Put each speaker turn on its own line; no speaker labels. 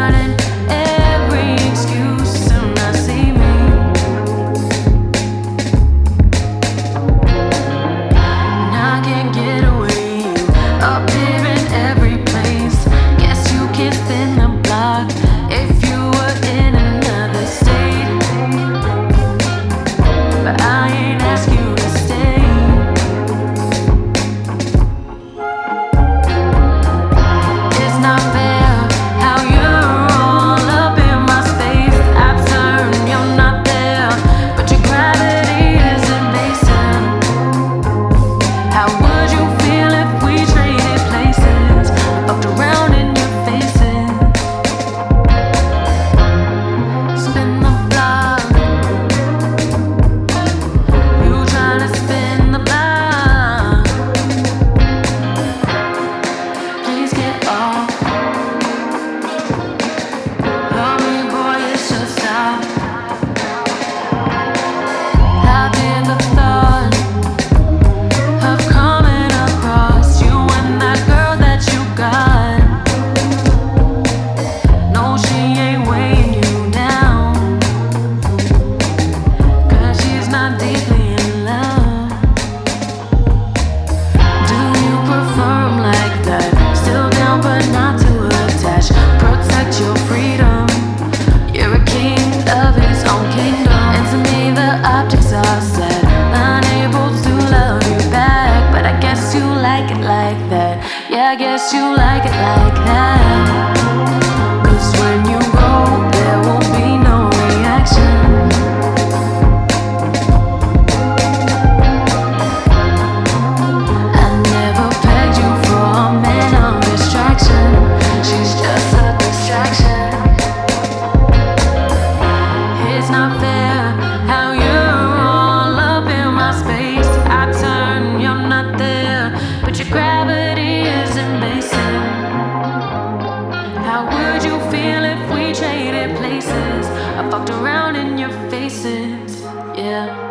discarding every excuse to not see me. And I can't get away. You appear in every place. Guess you can spin the block if you were in another state. But I ain't ask you to stay. It's not fair how you're all up in my space. I turn, you're not there, but your gravity is invasive. How would you feel if we traded places? Fucked around in your faces. Spin the block. You tryna spin the block. Please get off. Help me, boy, it should stop. How did the thought of coming across you and that girl that you got? No, she ain't weighing you down, 'cause she's not deeply in love. Do you prefer 'em like that? Still down but not too attached. Protect your freedom. You're a king of his own kingdom. And to me the objects are sad, unable to love you back. But I guess you like it like that. Yeah, I guess you like it like that. 'Cause when you go, there will be no reaction. I never pegged you for a man of distraction. She's just a distraction. It's not fair how you're all up in my space. I turn, you're not there, but your gravity is invasive. How would you feel if we traded places? I fucked around in your faces, yeah.